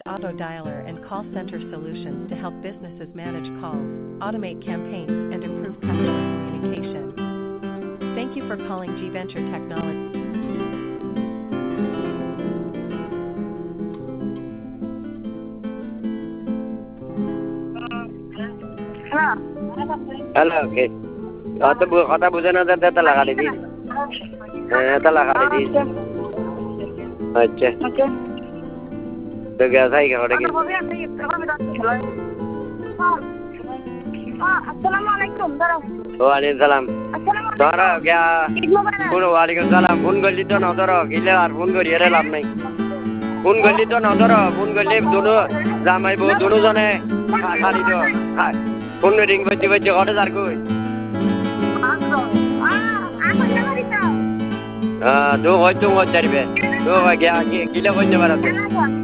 auto dialer and call center solutions to help businesses manage calls, automate campaigns, and improve customer communication. Thank you for calling G Venture Technology. Hello কে অত কথা বুঝে না তো এটা লাগাই দিই হ্যাঁ এটা লাগাই দিই আচ্ছা তো গ্যাস আই করে কি আসসালামু আলাইকুম দাঁড়াও ওয়ালাইকুম সালাম ধরো গিয়া ফোন ওয়ালাইকুম সালাম ফোন করলি তো না ধরো গিলে আর ফোন করি এর লাভ নাই ফোন করলি তো না ধরো ফোন করলে দুনো জামাই বউ দুনো জনে খালি তো ফোন রিং বাজে বাজে অর্ডার আর কই দো হয় তো যাইবে দো গিয়া গিলে কইতে পারো